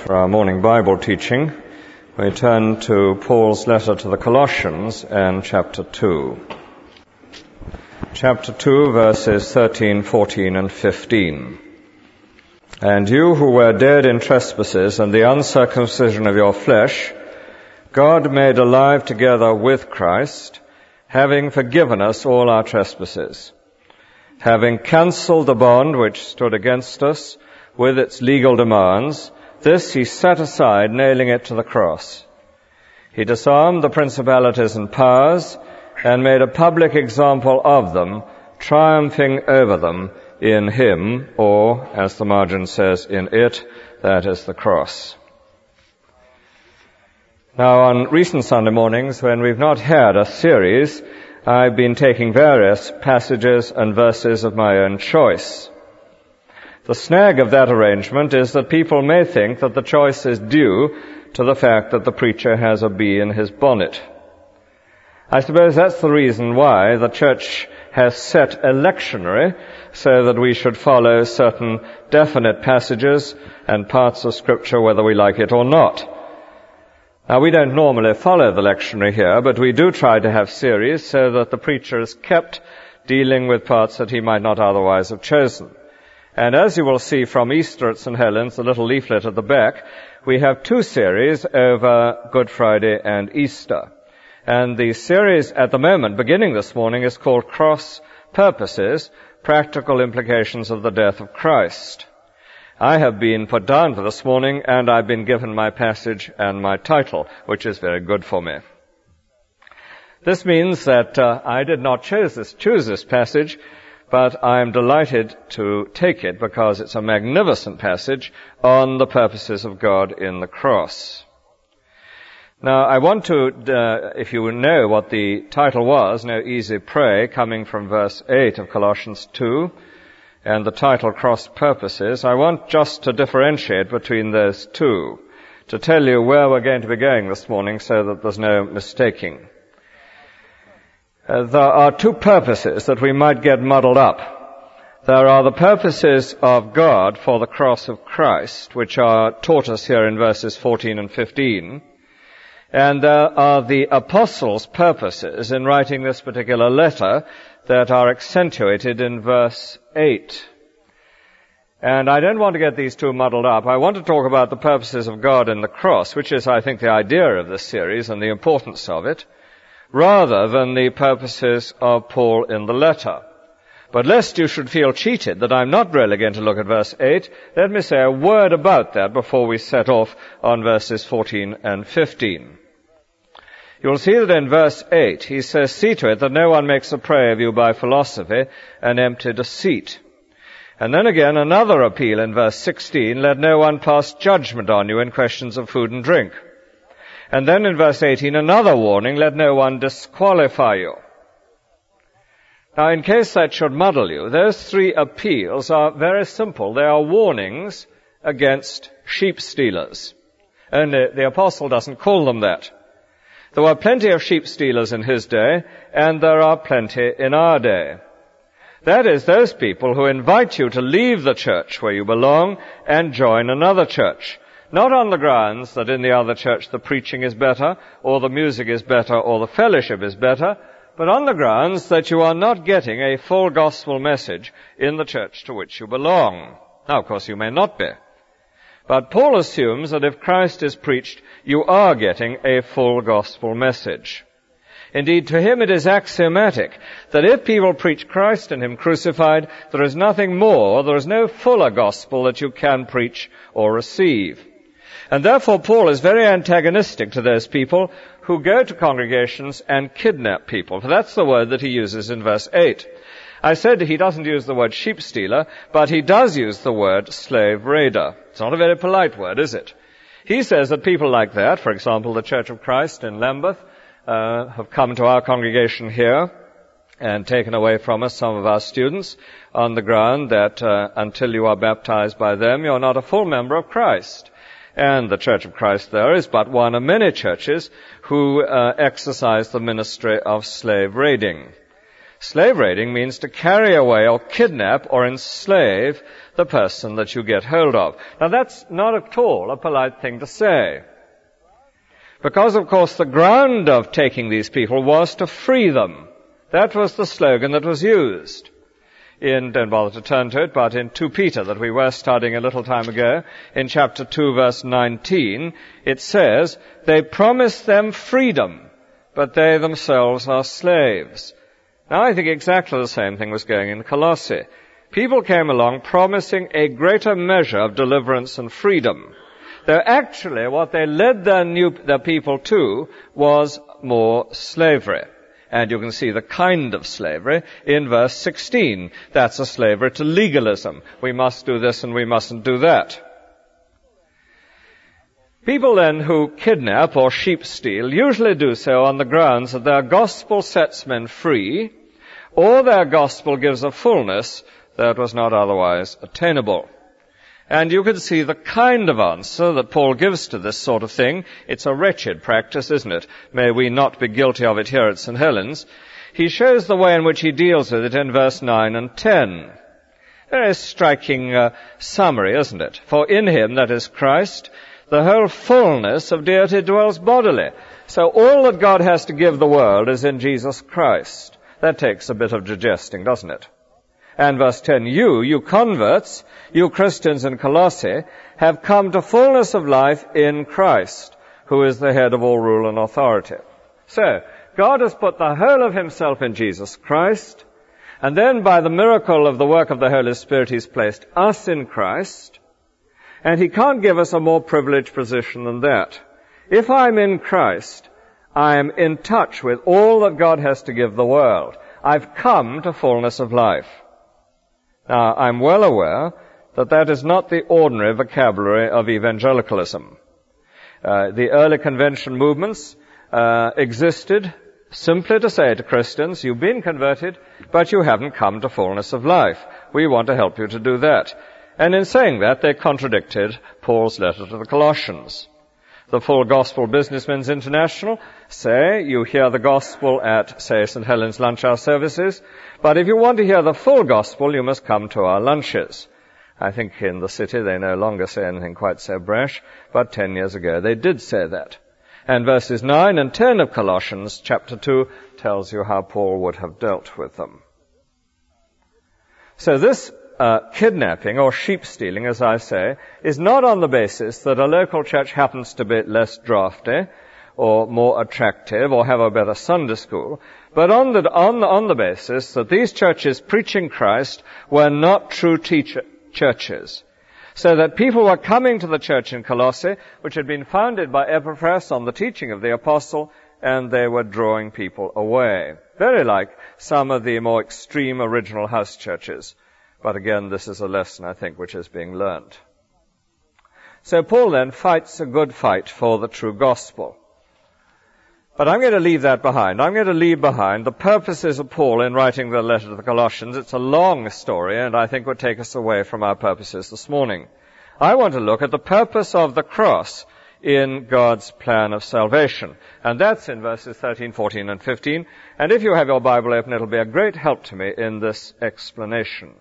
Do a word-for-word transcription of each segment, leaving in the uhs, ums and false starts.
For our morning Bible teaching, we turn to Paul's letter to the Colossians and chapter two. Chapter two, verses thirteen, fourteen, and fifteen. And you who were dead in trespasses and the uncircumcision of your flesh, God made alive together with Christ, having forgiven us all our trespasses, having cancelled the bond which stood against us with its legal demands. This he set aside, nailing it to the cross. He disarmed the principalities and powers and made a public example of them, triumphing over them in him, or, as the margin says, in it, that is the cross. Now, on recent Sunday mornings, when we've not had a series, I've been taking various passages and verses of my own choice. The snag of that arrangement is that people may think that the choice is due to the fact that the preacher has a bee in his bonnet. I suppose that's the reason why the church has set a lectionary so that we should follow certain definite passages and parts of Scripture whether we like it or not. Now, we don't normally follow the lectionary here, but we do try to have series so that the preacher is kept dealing with parts that he might not otherwise have chosen. And as you will see from Easter at Saint Helens, the little leaflet at the back, we have two series over Good Friday and Easter. And the series at the moment, beginning this morning, is called Cross Purposes, Practical Implications of the Death of Christ. I have been put down for this morning, and I've been given my passage and my title, which is very good for me. This means that uh, I did not choose this, choose this passage, but I am delighted to take it because it's a magnificent passage on the purposes of God in the cross. Now, I want to, uh, if you know what the title was, No Easy Prey, coming from verse eight of Colossians two, and the title Cross Purposes, I want just to differentiate between those two, to tell you where we're going to be going this morning so that there's no mistaking. Uh, there are two purposes that we might get muddled up. There are the purposes of God for the cross of Christ, which are taught us here in verses fourteen and fifteen. And there are the apostles' purposes in writing this particular letter that are accentuated in verse eight. And I don't want to get these two muddled up. I want to talk about the purposes of God in the cross, which is, I think, the idea of this series and the importance of it, rather than the purposes of Paul in the letter. But lest you should feel cheated that I'm not really going to look at verse eight, let me say a word about that before we set off on verses fourteen and fifteen. You'll see that in verse eight, he says, "See to it that no one makes a prey of you by philosophy and empty deceit." And then again, another appeal in verse sixteen, "Let no one pass judgment on you in questions of food and drink." And then in verse eighteen, another warning, "Let no one disqualify you." Now, in case that should muddle you, those three appeals are very simple. They are warnings against sheep stealers. Only the apostle doesn't call them that. There were plenty of sheep stealers in his day, and there are plenty in our day. That is, those people who invite you to leave the church where you belong and join another church. Not on the grounds that in the other church the preaching is better, or the music is better, or the fellowship is better, but on the grounds that you are not getting a full gospel message in the church to which you belong. Now, of course, you may not be. But Paul assumes that if Christ is preached, you are getting a full gospel message. Indeed, to him it is axiomatic that if people preach Christ and him crucified, there is nothing more, there is no fuller gospel that you can preach or receive. And therefore Paul is very antagonistic to those people who go to congregations and kidnap people. For that's the word that he uses in verse eight. I said he doesn't use the word sheep stealer, but he does use the word slave raider. It's not a very polite word, is it? He says that people like that, for example, the Church of Christ in Lambeth, uh, have come to our congregation here and taken away from us some of our students on the ground that uh, until you are baptized by them, you're not a full member of Christ. And the Church of Christ there is but one of many churches who uh, exercise the ministry of slave raiding. Slave raiding means to carry away or kidnap or enslave the person that you get hold of. Now that's not at all a polite thing to say. Because, of course, the ground of taking these people was to free them. That was the slogan that was used. In, don't bother to turn to it, but in Second Peter that we were studying a little time ago, in chapter two, verse nineteen, it says, they promise them freedom, but they themselves are slaves. Now, I think exactly the same thing was going in Colossae. People came along promising a greater measure of deliverance and freedom, though actually what they led their, new, their people to was more slavery. And you can see the kind of slavery in verse sixteen. That's a slavery to legalism. We must do this and we mustn't do that. People then who kidnap or sheep steal usually do so on the grounds that their gospel sets men free, or their gospel gives a fullness that was not otherwise attainable. And you can see the kind of answer that Paul gives to this sort of thing. It's a wretched practice, isn't it? May we not be guilty of it here at Saint Helens. He shows the way in which he deals with it in verse nine and ten. Very striking uh, summary, isn't it? For in him, that is Christ, the whole fullness of deity dwells bodily. So all that God has to give the world is in Jesus Christ. That takes a bit of digesting, doesn't it? And verse ten, you, you converts, you Christians in Colossae, have come to fullness of life in Christ, who is the head of all rule and authority. So, God has put the whole of himself in Jesus Christ, and then by the miracle of the work of the Holy Spirit, he's placed us in Christ, and he can't give us a more privileged position than that. If I'm in Christ, I am in touch with all that God has to give the world. I've come to fullness of life. Now, I'm well aware that that is not the ordinary vocabulary of evangelicalism. Uh, the early convention movements uh, existed simply to say to Christians, you've been converted, but you haven't come to fullness of life. We want to help you to do that. And in saying that, they contradicted Paul's letter to the Colossians. The Full Gospel Businessmen's International say you hear the gospel at, say, Saint Helens lunch hour services, but if you want to hear the full gospel, you must come to our lunches. I think in the city they no longer say anything quite so brash, but ten years ago they did say that. And verses nine and ten of Colossians chapter two tells you how Paul would have dealt with them. So this Uh, kidnapping or sheep stealing, as I say, is not on the basis that a local church happens to be less drafty or more attractive or have a better Sunday school, but on the, on the, on the basis that these churches preaching Christ were not true teacher, churches. So that people were coming to the church in Colossae, which had been founded by Epaphras on the teaching of the apostle, and they were drawing people away. Very like some of the more extreme original house churches. But again, this is a lesson, I think, which is being learned. So Paul then fights a good fight for the true gospel. But I'm going to leave that behind. I'm going to leave behind the purposes of Paul in writing the letter to the Colossians. It's a long story, and I think would take us away from our purposes this morning. I want to look at the purpose of the cross in God's plan of salvation. And that's in verses thirteen, fourteen, and fifteen. And if you have your Bible open, it'll be a great help to me in this explanation.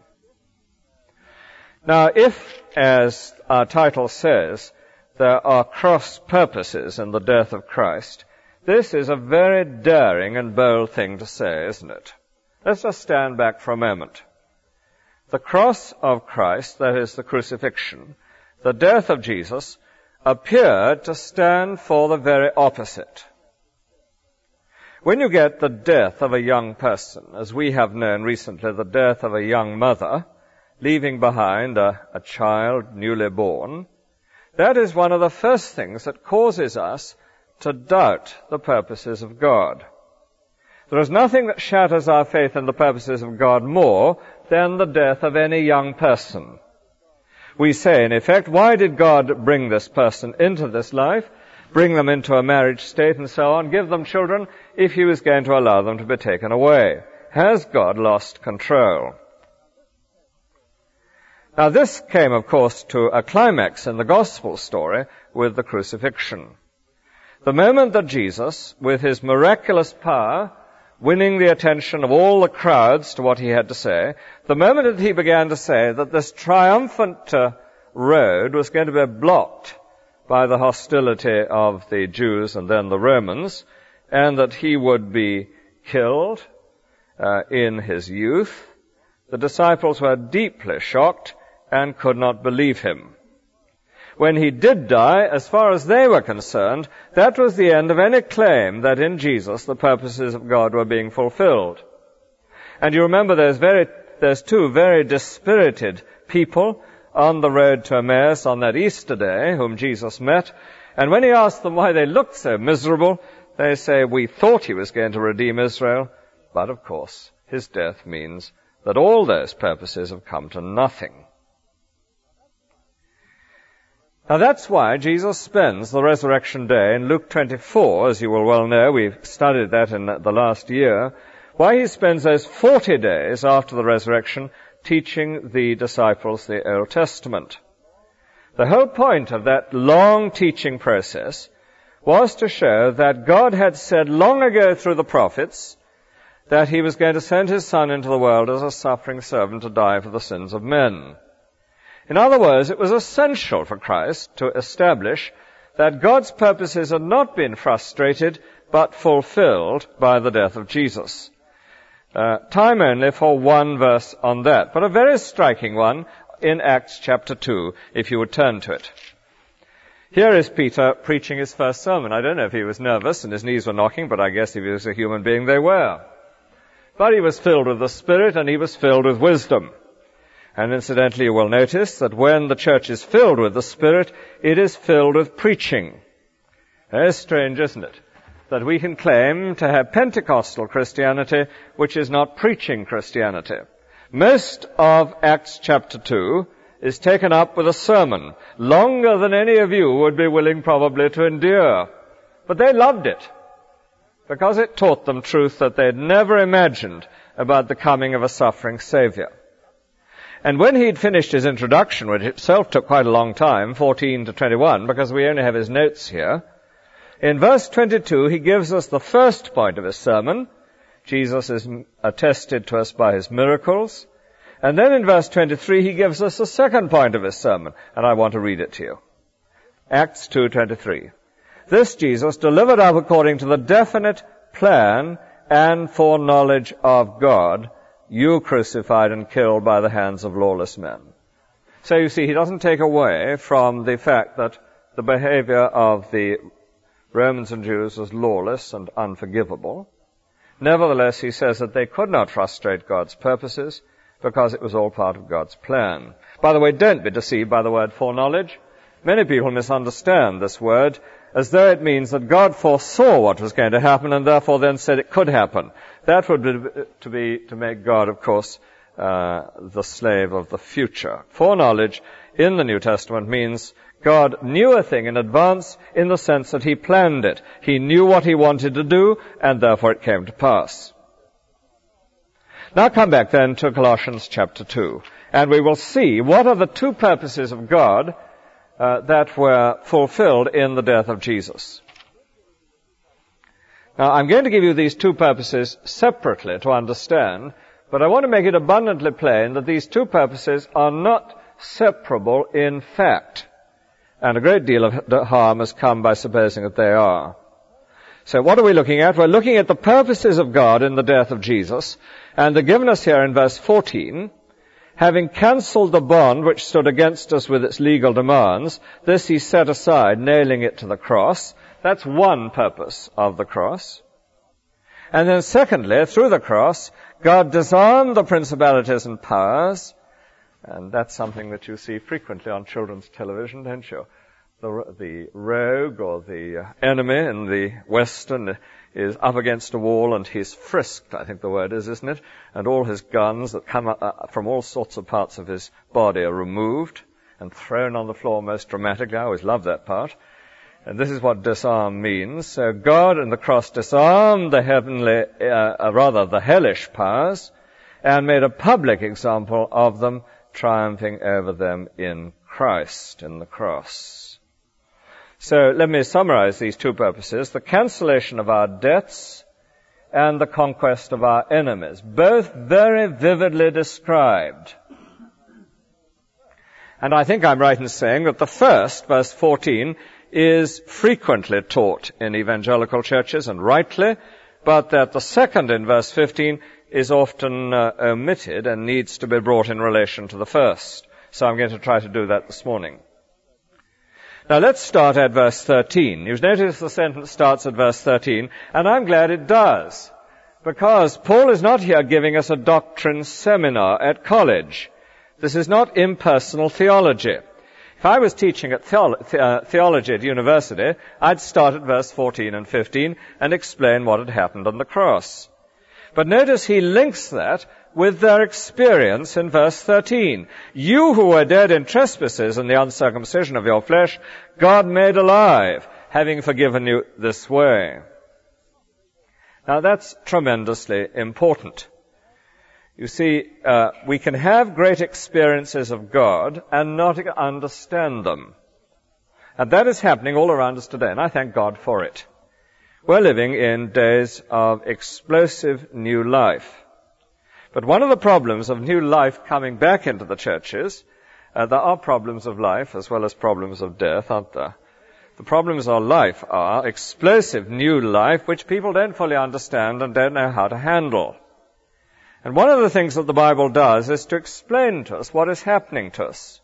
Now, if, as our title says, there are cross purposes in the death of Christ, this is a very daring and bold thing to say, isn't it? Let's just stand back for a moment. The cross of Christ, that is the crucifixion, the death of Jesus, appeared to stand for the very opposite. When you get the death of a young person, as we have known recently, the death of a young mother, leaving behind a, a child newly born, that is one of the first things that causes us to doubt the purposes of God. There is nothing that shatters our faith in the purposes of God more than the death of any young person. We say, in effect, why did God bring this person into this life, bring them into a marriage state and so on, give them children, if he was going to allow them to be taken away? Has God lost control? Now, this came, of course, to a climax in the gospel story with the crucifixion. The moment that Jesus, with his miraculous power, winning the attention of all the crowds to what he had to say, the moment that he began to say that this triumphant uh, road was going to be blocked by the hostility of the Jews and then the Romans, and that he would be killed uh, in his youth, the disciples were deeply shocked and could not believe him. When he did die, as far as they were concerned, that was the end of any claim that in Jesus the purposes of God were being fulfilled. And you remember there's very, there's two very dispirited people on the road to Emmaus on that Easter day whom Jesus met. And when he asked them why they looked so miserable, they say, we thought he was going to redeem Israel, but of course his death means that all those purposes have come to nothing. Now that's why Jesus spends the resurrection day in Luke twenty-four, as you will well know, we've studied that in the last year, why he spends those forty days after the resurrection teaching the disciples the Old Testament. The whole point of that long teaching process was to show that God had said long ago through the prophets that he was going to send his Son into the world as a suffering servant to die for the sins of men. In other words, it was essential for Christ to establish that God's purposes had not been frustrated, but fulfilled by the death of Jesus. Uh, time only for one verse on that, but a very striking one in Acts chapter two, if you would turn to it. Here is Peter preaching his first sermon. I don't know if he was nervous and his knees were knocking, but I guess if he was a human being, they were. But he was filled with the Spirit and he was filled with wisdom. And incidentally, you will notice that when the church is filled with the Spirit, it is filled with preaching. Very strange, isn't it? That we can claim to have Pentecostal Christianity, which is not preaching Christianity. Most of Acts chapter two is taken up with a sermon, longer than any of you would be willing probably to endure. But they loved it, because it taught them truth that they had never imagined about the coming of a suffering Savior. And when he'd finished his introduction, which itself took quite a long time, fourteen to twenty-one, because we only have his notes here, in verse twenty-two he gives us the first point of his sermon. Jesus is attested to us by his miracles. And then in verse twenty-three he gives us the second point of his sermon, and I want to read it to you. Acts two twenty-three. This Jesus delivered up according to the definite plan and foreknowledge of God, you crucified and killed by the hands of lawless men. So you see, he doesn't take away from the fact that the behavior of the Romans and Jews was lawless and unforgivable. Nevertheless, he says that they could not frustrate God's purposes because it was all part of God's plan. By the way, don't be deceived by the word foreknowledge. Many people misunderstand this word as though it means that God foresaw what was going to happen and therefore then said it could happen. That would be to, be, to make God, of course, uh, the slave of the future. Foreknowledge in the New Testament means God knew a thing in advance in the sense that he planned it. He knew what he wanted to do, and therefore it came to pass. Now come back then to Colossians chapter two, and we will see what are the two purposes of God uh, that were fulfilled in the death of Jesus. Now, I'm going to give you these two purposes separately to understand, but I want to make it abundantly plain that these two purposes are not separable in fact. And a great deal of harm has come by supposing that they are. So what are we looking at? We're looking at the purposes of God in the death of Jesus, and they're given us here in verse fourteen. Having cancelled the bond which stood against us with its legal demands, this he set aside, nailing it to the cross. That's one purpose of the cross. And then secondly, through the cross, God disarmed the principalities and powers. And that's something that you see frequently on children's television, don't you? The, the rogue or the enemy in the Western is up against a wall and he's frisked, I think the word is, isn't it? And all his guns that come uh, from all sorts of parts of his body are removed and thrown on the floor most dramatically. I always love that part. And this is what disarm means. So God in the cross disarmed the heavenly, uh, rather the hellish powers, and made a public example of them, triumphing over them in Christ, in the cross. So let me summarize these two purposes. The cancellation of our debts and the conquest of our enemies, both very vividly described. And I think I'm right in saying that the first, verse fourteen, is frequently taught in evangelical churches, and rightly, but that the second in verse fifteen is often uh, omitted and needs to be brought in relation to the first. So I'm going to try to do that this morning. Now let's start at verse thirteen. You've noticed the sentence starts at verse thirteen, and I'm glad it does, because Paul is not here giving us a doctrine seminar at college. This is not impersonal theology. If I was teaching at theolo- the, uh, theology at university, I'd start at verse fourteen and fifteen and explain what had happened on the cross. But notice he links that with their experience in verse thirteen. You who were dead in trespasses and the uncircumcision of your flesh, God made alive, having forgiven you this way. Now that's tremendously important. You see, uh, we can have great experiences of God and not understand them. And that is happening all around us today, and I thank God for it. We're living in days of explosive new life. But one of the problems of new life coming back into the churches, uh, there are problems of life as well as problems of death, aren't there? The problems of life are explosive new life, which people don't fully understand and don't know how to handle. And one of the things that the Bible does is to explain to us what is happening to us.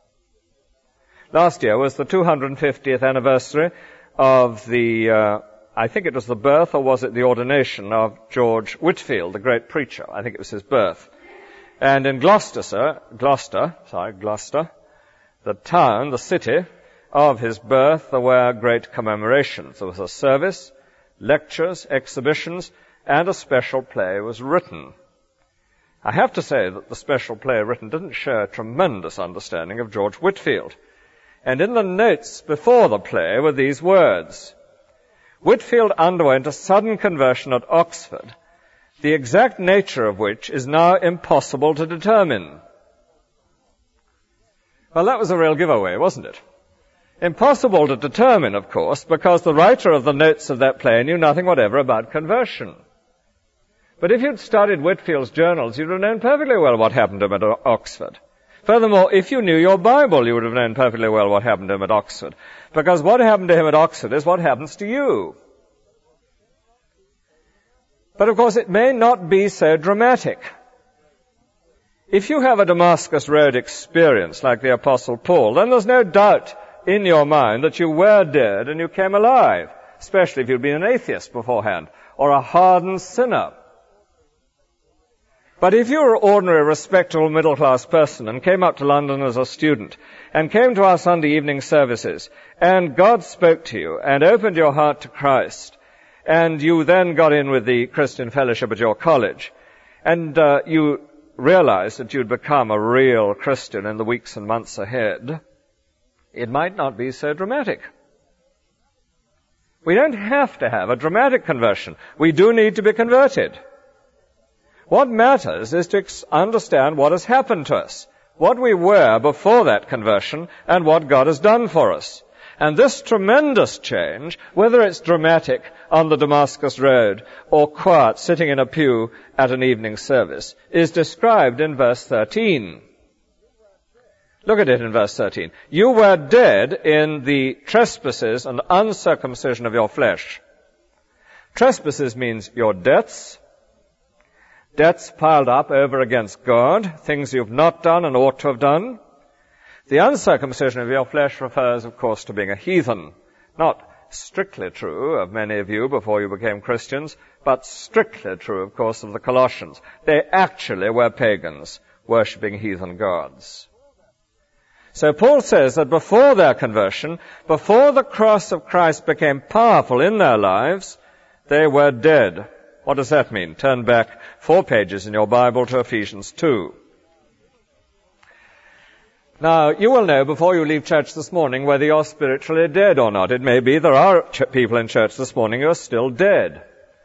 Last year was the two hundred fiftieth anniversary of the, uh, I think it was the birth, or was it the ordination of George Whitefield, the great preacher. I think it was his birth. And in Gloucester, sir, Gloucester, sorry, Gloucester, the town, the city of his birth, there were great commemorations. There was a service, lectures, exhibitions, and a special play was written. I have to say that the special play written didn't show a tremendous understanding of George Whitefield. And in the notes before the play were these words: Whitefield underwent a sudden conversion at Oxford, the exact nature of which is now impossible to determine. Well, that was a real giveaway, wasn't it? Impossible to determine, of course, because the writer of the notes of that play knew nothing whatever about conversion. But if you'd studied Whitefield's journals, you'd have known perfectly well what happened to him at Oxford. Furthermore, if you knew your Bible, you would have known perfectly well what happened to him at Oxford. Because what happened to him at Oxford is what happens to you. But of course, it may not be so dramatic. If you have a Damascus Road experience like the Apostle Paul, then there's no doubt in your mind that you were dead and you came alive, especially if you'd been an atheist beforehand, or a hardened sinner. But if you were an ordinary, respectable, middle-class person and came up to London as a student and came to our Sunday evening services and God spoke to you and opened your heart to Christ, and you then got in with the Christian fellowship at your college, and uh, you realized that you'd become a real Christian in the weeks and months ahead, it might not be so dramatic. We don't have to have a dramatic conversion. We do need to be converted. What matters is to understand what has happened to us, what we were before that conversion, and what God has done for us. And this tremendous change, whether it's dramatic on the Damascus Road or quiet sitting in a pew at an evening service, is described in verse thirteen. Look at it in verse thirteen. You were dead in the trespasses and uncircumcision of your flesh. Trespasses means your debts, debts piled up over against God, things you've not done and ought to have done. The uncircumcision of your flesh refers, of course, to being a heathen. Not strictly true of many of you before you became Christians, but strictly true, of course, of the Colossians. They actually were pagans, worshipping heathen gods. So Paul says that before their conversion, before the cross of Christ became powerful in their lives, they were dead. What does that mean? Turn back four pages in your Bible to Ephesians two. Now, you will know before you leave church this morning whether you're spiritually dead or not. It may be there are ch- people in church this morning who are still dead.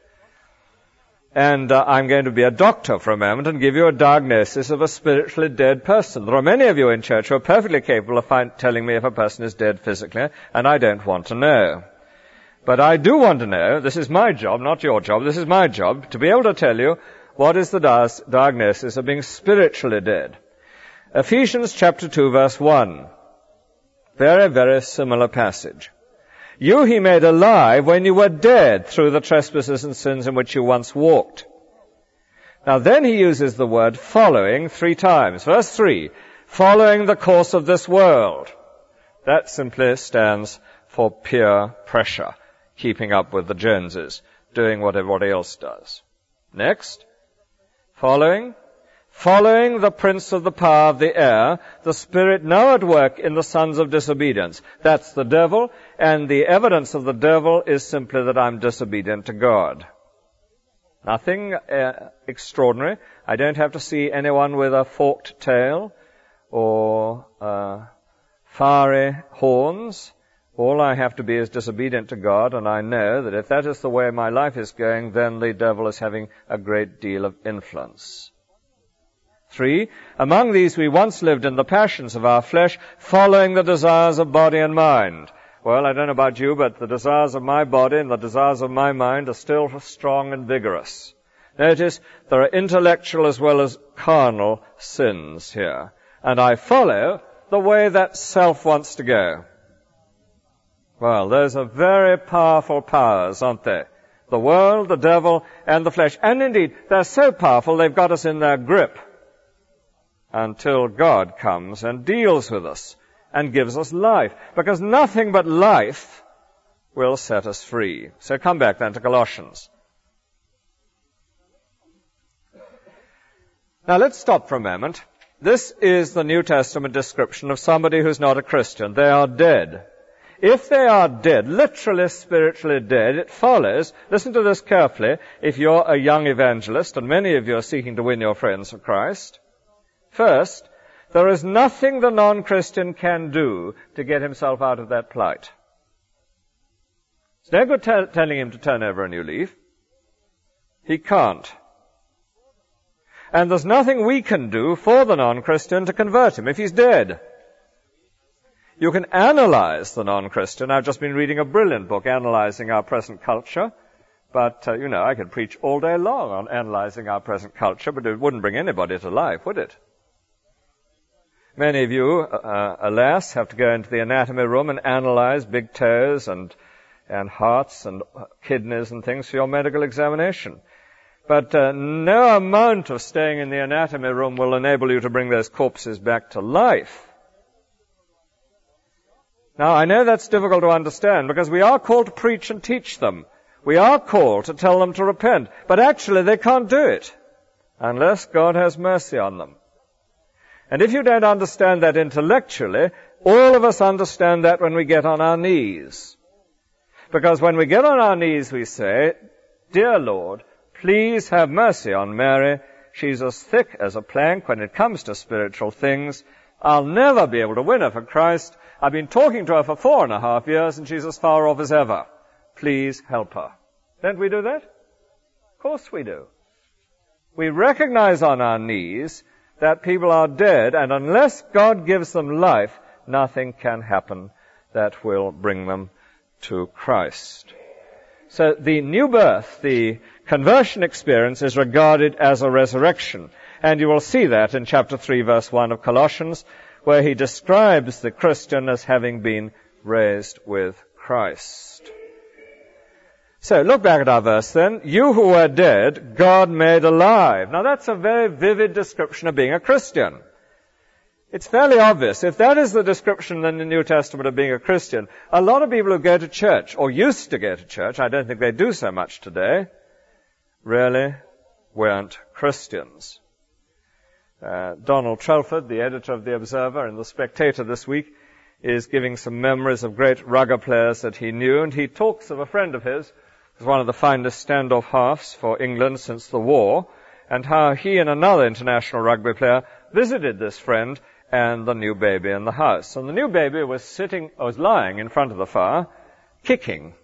And uh, I'm going to be a doctor for a moment and give you a diagnosis of a spiritually dead person. There are many of you in church who are perfectly capable of find, telling me if a person is dead physically, and I don't want to know. But I do want to know, this is my job, not your job, this is my job, to be able to tell you what is the di- diagnosis of being spiritually dead. Ephesians chapter two, verse one. Very, very similar passage. You he made alive when you were dead through the trespasses and sins in which you once walked. Now then he uses the word following three times. Verse three, following the course of this world. That simply stands for peer pressure, keeping up with the Joneses, doing what everybody else does. Next, following, following the prince of the power of the air, the spirit now at work in the sons of disobedience. That's the devil, and the evidence of the devil is simply that I'm disobedient to God. Nothing uh, extraordinary. I don't have to see anyone with a forked tail or uh, fiery horns. All I have to be is disobedient to God, and I know that if that is the way my life is going, then the devil is having a great deal of influence. Three, among these we once lived in the passions of our flesh, following the desires of body and mind. Well, I don't know about you, but the desires of my body and the desires of my mind are still strong and vigorous. Notice, there are intellectual as well as carnal sins here. And I follow the way that self wants to go. Well, those are very powerful powers, aren't they? The world, the devil, and the flesh. And indeed, they're so powerful, they've got us in their grip until God comes and deals with us and gives us life. Because nothing but life will set us free. So come back then to Colossians. Now let's stop for a moment. This is the New Testament description of somebody who's not a Christian. They are dead. If they are dead, literally spiritually dead, it follows, listen to this carefully, if you're a young evangelist, and many of you are seeking to win your friends for Christ. First, there is nothing the non-Christian can do to get himself out of that plight. It's no good t- telling him to turn over a new leaf. He can't. And there's nothing we can do for the non-Christian to convert him if he's dead. You can analyze the non-Christian. I've just been reading a brilliant book analyzing our present culture. But, uh, you know, I could preach all day long on analyzing our present culture, but it wouldn't bring anybody to life, would it? Many of you, uh, alas, have to go into the anatomy room and analyze big toes and, and hearts and kidneys and things for your medical examination. But uh, no amount of staying in the anatomy room will enable you to bring those corpses back to life. Now, I know that's difficult to understand because we are called to preach and teach them. We are called to tell them to repent. But actually, they can't do it unless God has mercy on them. And if you don't understand that intellectually, all of us understand that when we get on our knees. Because when we get on our knees, we say, "Dear Lord, please have mercy on Mary. She's as thick as a plank when it comes to spiritual things. I'll never be able to win her for Christ. I've been talking to her for four and a half years, and she's as far off as ever. Please help her." Don't we do that? Of course we do. We recognize on our knees that people are dead, and unless God gives them life, nothing can happen that will bring them to Christ. So the new birth, the conversion experience, is regarded as a resurrection. And you will see that in chapter three, verse one of Colossians, where he describes the Christian as having been raised with Christ. So look back at our verse then. You who were dead, God made alive. Now that's a very vivid description of being a Christian. It's fairly obvious. If that is the description in the New Testament of being a Christian, a lot of people who go to church, or used to go to church, I don't think they do so much today, really weren't Christians. Uh, Donald Trelford, the editor of The Observer and The Spectator this week, is giving some memories of great rugby players that he knew, and he talks of a friend of his, who was one of the finest standoff halves for England since the war, and how he and another international rugby player visited this friend and the new baby in the house. And the new baby was sitting, was lying in front of the fire, kicking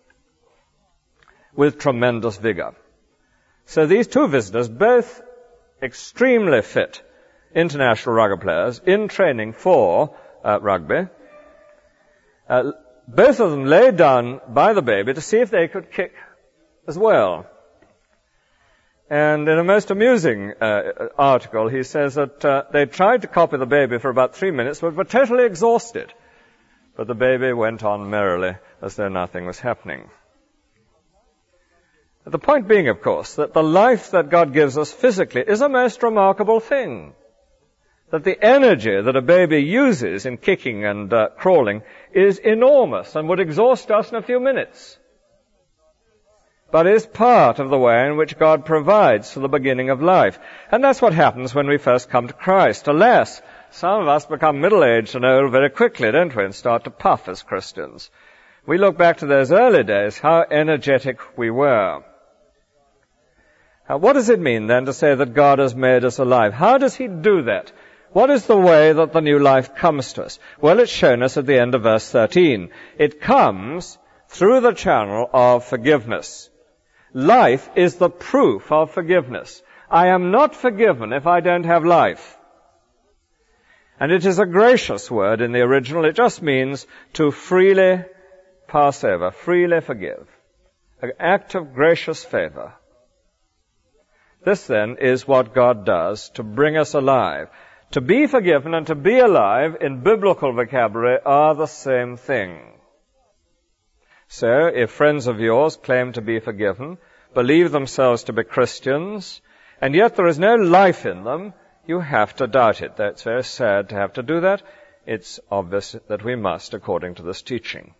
with tremendous vigor. So these two visitors, both extremely fit international rugby players in training for uh, rugby, uh, both of them lay down by the baby to see if they could kick as well. And in a most amusing uh, article, he says that uh, they tried to copy the baby for about three minutes, but were totally exhausted. But the baby went on merrily as though nothing was happening. The point being, of course, that the life that God gives us physically is a most remarkable thing. That the energy that a baby uses in kicking and uh, crawling is enormous and would exhaust us in a few minutes. But is part of the way in which God provides for the beginning of life. And that's what happens when we first come to Christ. Alas, some of us become middle-aged and old very quickly, don't we, and start to puff as Christians. We look back to those early days, how energetic we were. Now, what does it mean, then, to say that God has made us alive? How does He do that? What is the way that the new life comes to us? Well, it's shown us at the end of verse thirteen. It comes through the channel of forgiveness. Life is the proof of forgiveness. I am not forgiven if I don't have life. And it is a gracious word in the original. It just means to freely pass over, freely forgive. An act of gracious favor. This, then, is what God does to bring us alive. To be forgiven and to be alive in biblical vocabulary are the same thing. So, if friends of yours claim to be forgiven, believe themselves to be Christians, and yet there is no life in them, you have to doubt it. That's very sad to have to do that. It's obvious that we must, according to this teaching.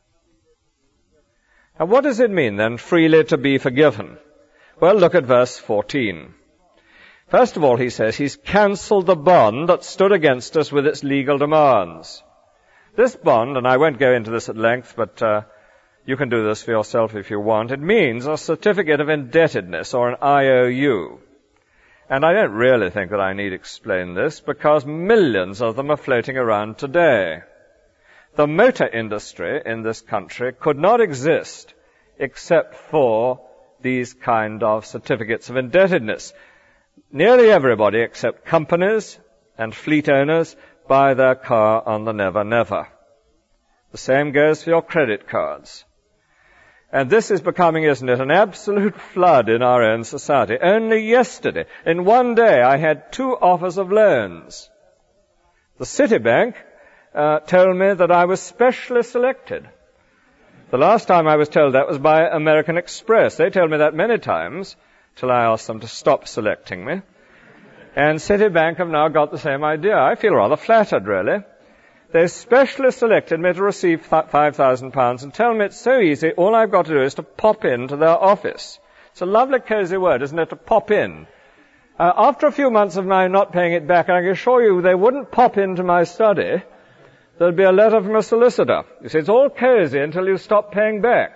Now, what does it mean, then, freely to be forgiven? Well, look at verse fourteen. First of all, he says, He's cancelled the bond that stood against us with its legal demands. This bond, and I won't go into this at length, but uh, you can do this for yourself if you want. It means a certificate of indebtedness, or an I O U. And I don't really think that I need explain this, because millions of them are floating around today. The motor industry in this country could not exist except for these kind of certificates of indebtedness. Nearly everybody except companies and fleet owners buy their car on the Never Never. The same goes for your credit cards. And this is becoming, isn't it, an absolute flood in our own society. Only yesterday, in one day, I had two offers of loans. The Citibank uh, told me that I was specially selected. The last time I was told that was by American Express. They told me that many times, till I asked them to stop selecting me. And Citibank have now got the same idea. I feel rather flattered, really. They specially selected me to receive five thousand pounds and tell me it's so easy, all I've got to do is to pop into their office. It's a lovely, cosy word, isn't it, to pop in. Uh, after a few months of my not paying it back, I can assure you they wouldn't pop into my study. There'd be a letter from a solicitor. You see, it's all cozy until you stop paying back.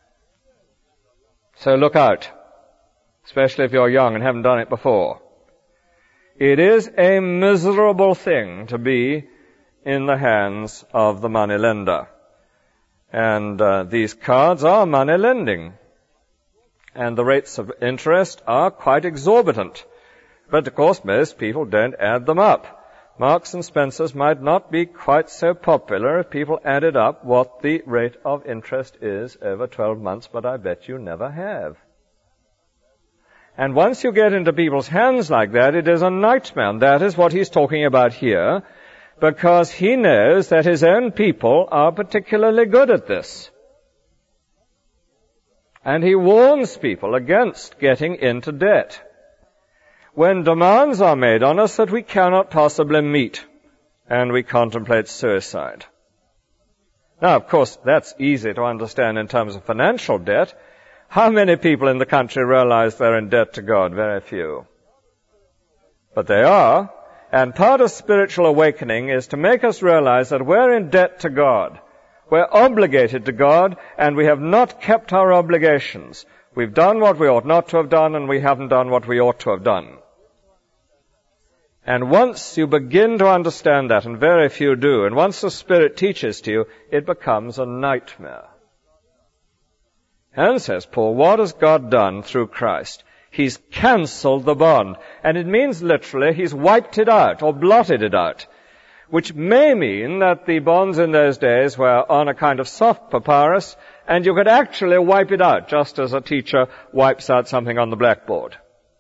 So look out, especially if you're young and haven't done it before. It is a miserable thing to be in the hands of the moneylender. And uh, these cards are money lending. And the rates of interest are quite exorbitant. But, of course, most people don't add them up. Marks and Spencers might not be quite so popular if people added up what the rate of interest is over twelve months, but I bet you never have. And once you get into people's hands like that, it is a nightmare. And that is what he's talking about here, because he knows that his own people are particularly good at this. And he warns people against getting into debt when demands are made on us that we cannot possibly meet, and we contemplate suicide. Now, of course, that's easy to understand in terms of financial debt. How many people in the country realize they're in debt to God? Very few. But they are. And part of spiritual awakening is to make us realize that we're in debt to God. We're obligated to God, and we have not kept our obligations. We've done what we ought not to have done, and we haven't done what we ought to have done. And once you begin to understand that, and very few do, and once the Spirit teaches to you, it becomes a nightmare. And, says Paul, what has God done through Christ? He's cancelled the bond. And it means literally he's wiped it out or blotted it out. which may mean that the bonds in those days were on a kind of soft papyrus, and you could actually wipe it out, just as a teacher wipes out something on the blackboard.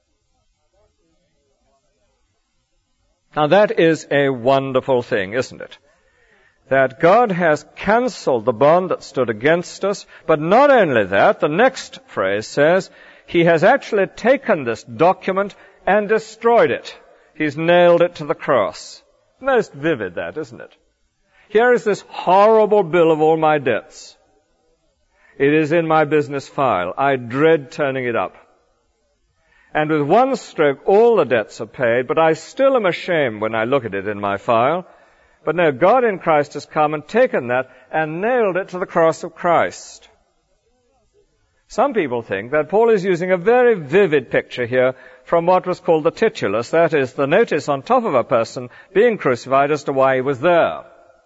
Now that is a wonderful thing, isn't it? That God has cancelled the bond that stood against us, but not only that, the next phrase says, He has actually taken this document and destroyed it. He's nailed it to the cross. Most vivid, that, isn't it? Here is this horrible bill of all my debts. It is in my business file. I dread turning it up. And with one stroke, all the debts are paid, but I still am ashamed when I look at it in my file. But no, God in Christ has come and taken that and nailed it to the cross of Christ. Some people think that Paul is using a very vivid picture here from what was called the titulus, that is, the notice on top of a person being crucified as to why he was there.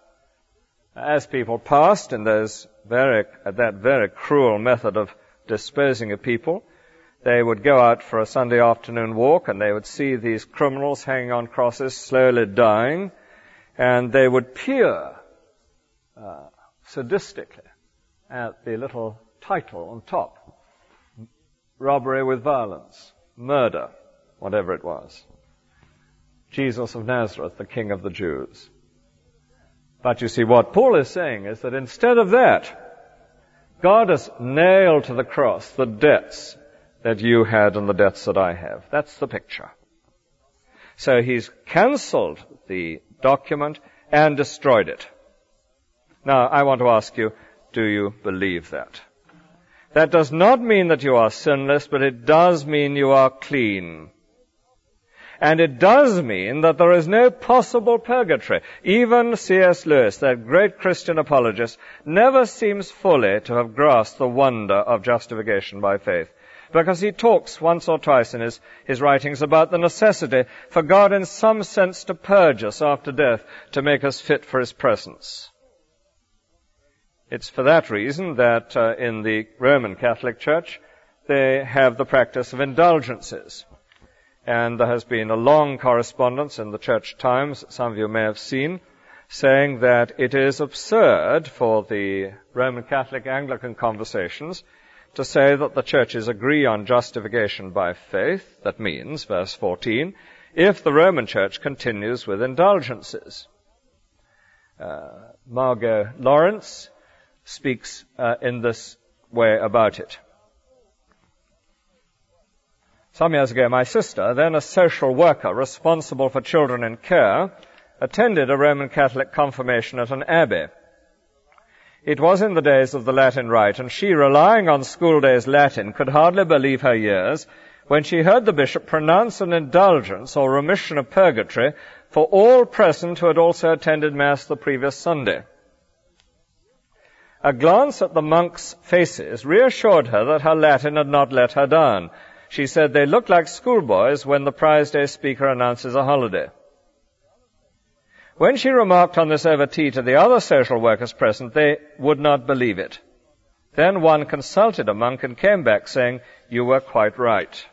As people passed in those very, that very cruel method of disposing of people, they would go out for a Sunday afternoon walk and they would see these criminals hanging on crosses, slowly dying, and they would peer uh, sadistically at the little title on top, robbery with violence, murder, whatever it was. Jesus of Nazareth, the King of the Jews. But you see, what Paul is saying is that instead of that, God has nailed to the cross the debts that you had and the debts that I have. That's the picture. So he's cancelled the document and destroyed it. Now, I want to ask you, do you believe that? That does not mean that you are sinless, but it does mean you are clean. And it does mean that there is no possible purgatory. Even C S Lewis, that great Christian apologist, never seems fully to have grasped the wonder of justification by faith, because he talks once or twice in his, his writings about the necessity for God in some sense to purge us after death, to make us fit for His presence. It's for that reason that uh, in the Roman Catholic Church they have the practice of indulgences. And there has been a long correspondence in the Church Times, some of you may have seen, saying that it is absurd for the Roman Catholic Anglican conversations to say that the churches agree on justification by faith. That means, verse fourteen, if the Roman Church continues with indulgences. Uh, Margot Lawrence speaks uh, in this way about it. Some years ago, my sister, then a social worker responsible for children in care, attended a Roman Catholic confirmation at an abbey. It was in the days of the Latin Rite, and she, relying on school days Latin, could hardly believe her ears when she heard the bishop pronounce an indulgence or remission of purgatory for all present who had also attended Mass the previous Sunday. A glance at the monks' faces reassured her that her Latin had not let her down. She said they looked like schoolboys when the prize day speaker announces a holiday. When she remarked on this over tea to the other social workers present, they would not believe it. Then one consulted a monk and came back saying, "You were quite right."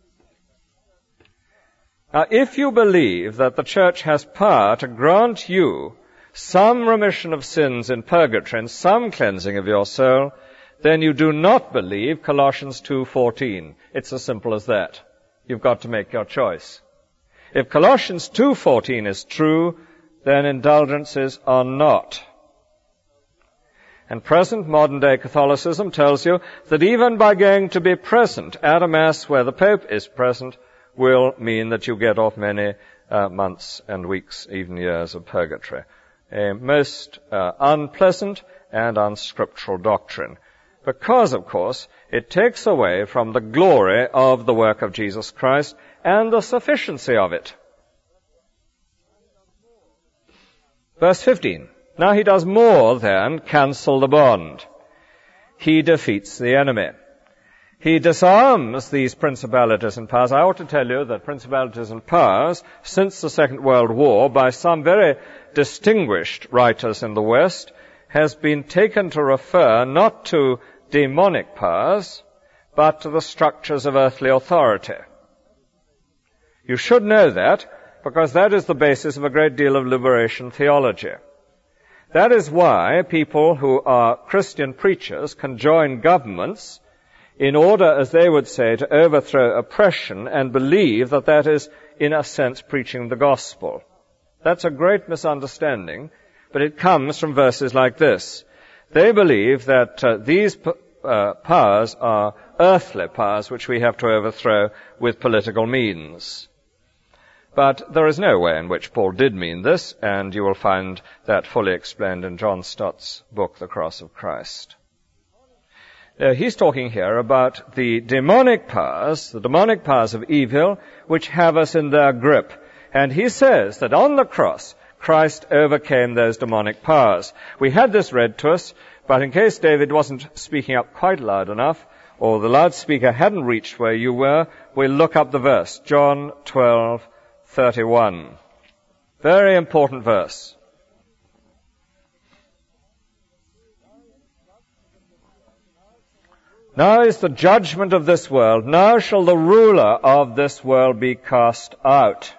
Now, if you believe that the church has power to grant you some remission of sins in purgatory and some cleansing of your soul, then you do not believe Colossians two fourteen. It's as simple as that. You've got to make your choice. If Colossians two fourteen is true, then indulgences are not. And present modern-day Catholicism tells you that even by going to be present at a Mass where the Pope is present will mean that you get off many uh, months and weeks, even years of purgatory. A most uh, unpleasant and unscriptural doctrine. Because, of course, it takes away from the glory of the work of Jesus Christ and the sufficiency of it. Verse fifteen. Now he does more than cancel the bond. He defeats the enemy. He disarms these principalities and powers. I ought to tell you that principalities and powers, since the Second World War, by some very distinguished writers in the West, has been taken to refer not to demonic powers, but to the structures of earthly authority. You should know that because that is the basis of a great deal of liberation theology. That is why people who are Christian preachers can join governments in order, as they would say, to overthrow oppression and believe that that is, in a sense, preaching the gospel. That's a great misunderstanding, but it comes from verses like this. They believe that uh, these p- uh, powers are earthly powers which we have to overthrow with political means. But there is no way in which Paul did mean this, and you will find that fully explained in John Stott's book, The Cross of Christ. Uh, he's talking here about the demonic powers, the demonic powers of evil, which have us in their grip. And he says that on the cross, Christ overcame those demonic powers. We had this read to us, but in case David wasn't speaking up quite loud enough, or the loudspeaker hadn't reached where you were, we'll look up the verse, John twelve thirty-one. Very important verse. Now is the judgment of this world. Now shall the ruler of this world be cast out.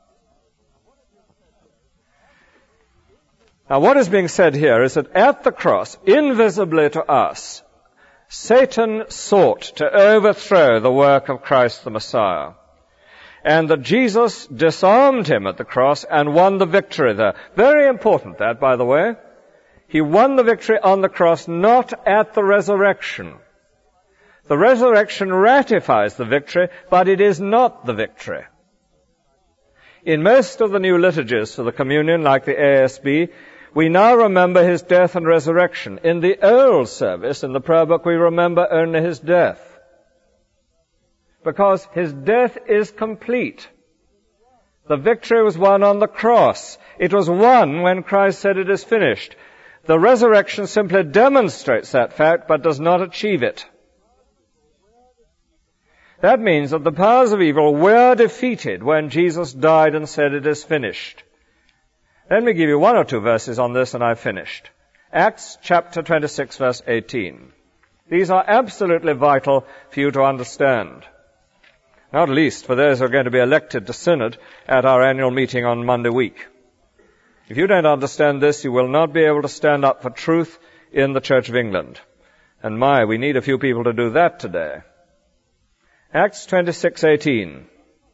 Now what is being said here is that at the cross, invisibly to us, Satan sought to overthrow the work of Christ the Messiah. And that Jesus disarmed him at the cross and won the victory there. Very important that, by the way. He won the victory on the cross, not at the resurrection. The resurrection ratifies the victory, but it is not the victory. In most of the new liturgies for the communion, like the A S B, we now remember his death and resurrection. In the old service, in the prayer book, we remember only his death. Because his death is complete. The victory was won on the cross. It was won when Christ said it is finished. The resurrection simply demonstrates that fact, but does not achieve it. That means that the powers of evil were defeated when Jesus died and said it is finished. Let me give you one or two verses on this and I've finished. Acts chapter twenty-six, verse eighteen. These are absolutely vital for you to understand. Not least for those who are going to be elected to synod at our annual meeting on Monday week. If you don't understand this, you will not be able to stand up for truth in the Church of England. And my, we need a few people to do that today. Acts twenty-six eighteen.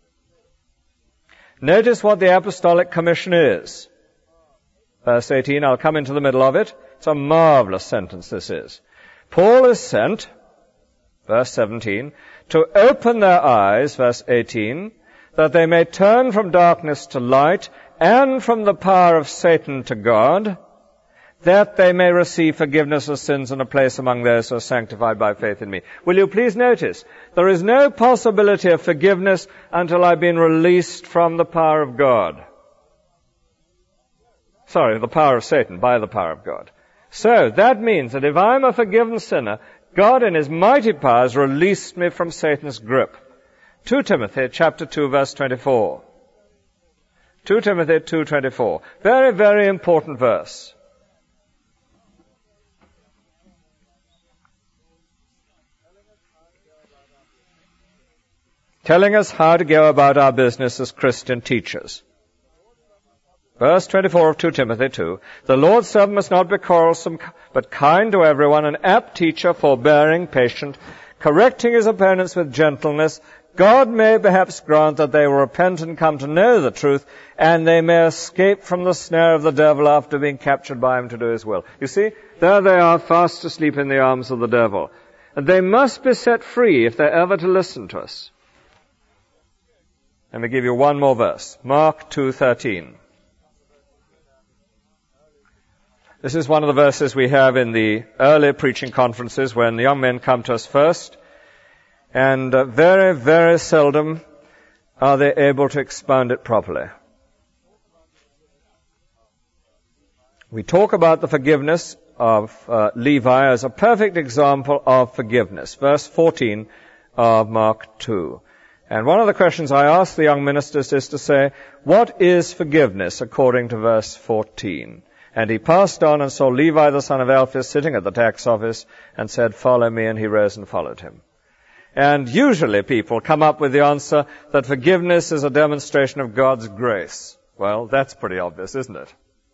Notice what the Apostolic Commission is. Verse eighteen, I'll come into the middle of it. It's a marvelous sentence, this is. Paul is sent, verse seventeen, to open their eyes, verse eighteen, that they may turn from darkness to light and from the power of Satan to God, that they may receive forgiveness of sins and a place among those who are sanctified by faith in me. Will you please notice, there is no possibility of forgiveness until I've been released from the power of God. Sorry, the power of Satan, by the power of God. So, that means that if I'm a forgiven sinner, God in his mighty powers released me from Satan's grip. Second Timothy chapter two, verse twenty-four. Second Timothy two twenty-four. Very, very important verse. Telling us how to go about our business as Christian teachers. Verse twenty-four of Second Timothy two. The Lord's servant must not be quarrelsome, but kind to everyone, an apt teacher, forbearing, patient, correcting his opponents with gentleness. God may perhaps grant that they will repent and come to know the truth, and they may escape from the snare of the devil after being captured by him to do his will. You see, there they are, fast asleep in the arms of the devil. And they must be set free if they're ever to listen to us. Let me give you one more verse. Mark two thirteen. This is one of the verses we have in the early preaching conferences when the young men come to us first, and uh, very, very seldom are they able to expound it properly. We talk about the forgiveness of uh, Levi as a perfect example of forgiveness. Verse fourteen of Mark two. And one of the questions I ask the young ministers is to say, what is forgiveness according to verse fourteen? And he passed on and saw Levi the son of Alphaeus sitting at the tax office and said, follow me, and he rose and followed him. And usually people come up with the answer that forgiveness is a demonstration of God's grace. Well, that's pretty obvious, isn't it?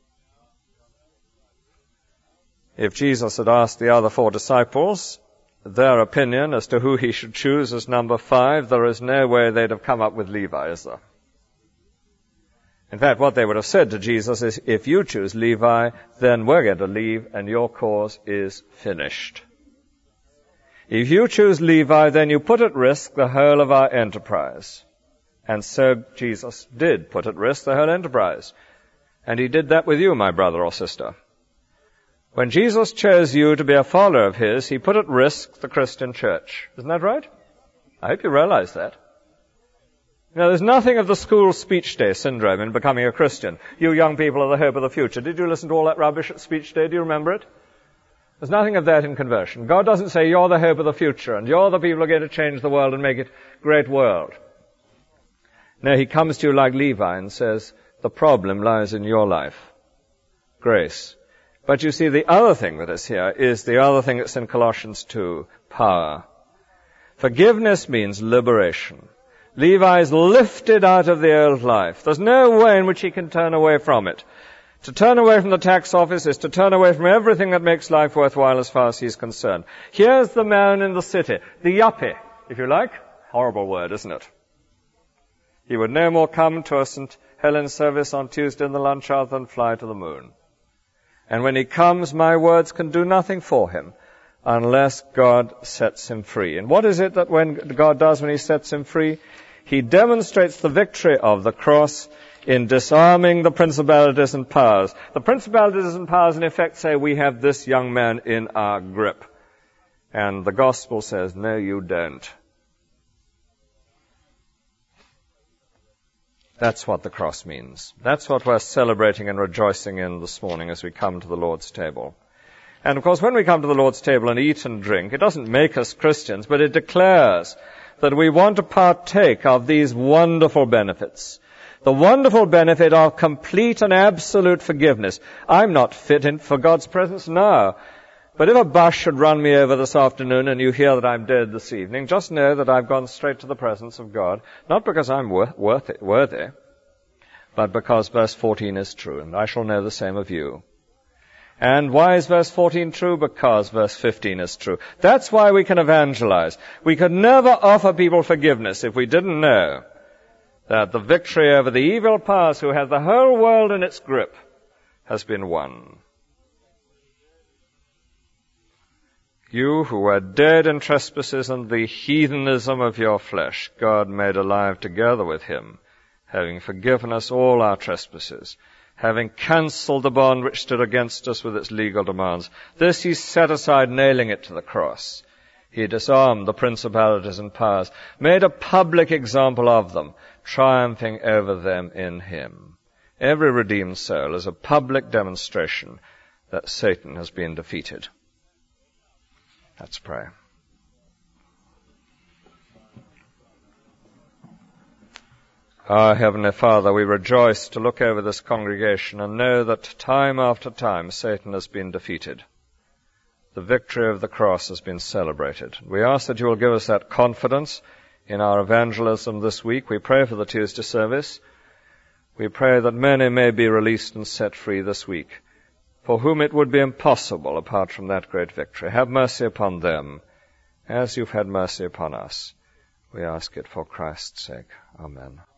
If Jesus had asked the other four disciples their opinion as to who he should choose as number five, there is no way they'd have come up with Levi, is there? In fact, what they would have said to Jesus is, if you choose Levi, then we're going to leave and your cause is finished. If you choose Levi, then you put at risk the whole of our enterprise. And so Jesus did put at risk the whole enterprise. And he did that with you, my brother or sister. When Jesus chose you to be a follower of his, he put at risk the Christian church. Isn't that right? I hope you realize that. Now, there's nothing of the school speech day syndrome in becoming a Christian. You young people are the hope of the future. Did you listen to all that rubbish at speech day? Do you remember it? There's nothing of that in conversion. God doesn't say you're the hope of the future and you're the people who are going to change the world and make it a great world. No, he comes to you like Levi and says, the problem lies in your life. Grace. But you see, the other thing that is here is the other thing that's in Colossians two, power. Forgiveness means liberation. Levi is lifted out of the old life. There's no way in which he can turn away from it. To turn away from the tax office is to turn away from everything that makes life worthwhile as far as he's concerned. Here's the man in the city, the yuppie, if you like. Horrible word, isn't it? He would no more come to a Saint Helen's service on Tuesday in the lunch hour than fly to the moon. And when he comes, my words can do nothing for him unless God sets him free. And what is it that when God does when he sets him free? He demonstrates the victory of the cross in disarming the principalities and powers. The principalities and powers, in effect, say, we have this young man in our grip. And the gospel says, no, you don't. That's what the cross means. That's what we're celebrating and rejoicing in this morning as we come to the Lord's table. And of course, when we come to the Lord's table and eat and drink, it doesn't make us Christians, but it declares that we want to partake of these wonderful benefits. The wonderful benefit of complete and absolute forgiveness. I'm not fit in for God's presence now. But if a bus should run me over this afternoon and you hear that I'm dead this evening, just know that I've gone straight to the presence of God, not because I'm worth, worth it, worthy, but because verse fourteen is true, and I shall know the same of you. And why is verse fourteen true? Because verse fifteen is true. That's why we can evangelize. We could never offer people forgiveness if we didn't know that the victory over the evil powers who have the whole world in its grip has been won. You who were dead in trespasses and the heathenism of your flesh, God made alive together with him, having forgiven us all our trespasses, having cancelled the bond which stood against us with its legal demands. This he set aside, nailing it to the cross. He disarmed the principalities and powers, made a public example of them, triumphing over them in him. Every redeemed soul is a public demonstration that Satan has been defeated. Let's pray. Our Heavenly Father, we rejoice to look over this congregation and know that time after time Satan has been defeated. The victory of the cross has been celebrated. We ask that you will give us that confidence in our evangelism this week. We pray for the Tuesday service. We pray that many may be released and set free this week, for whom it would be impossible apart from that great victory. Have mercy upon them, as you've had mercy upon us. We ask it for Christ's sake. Amen.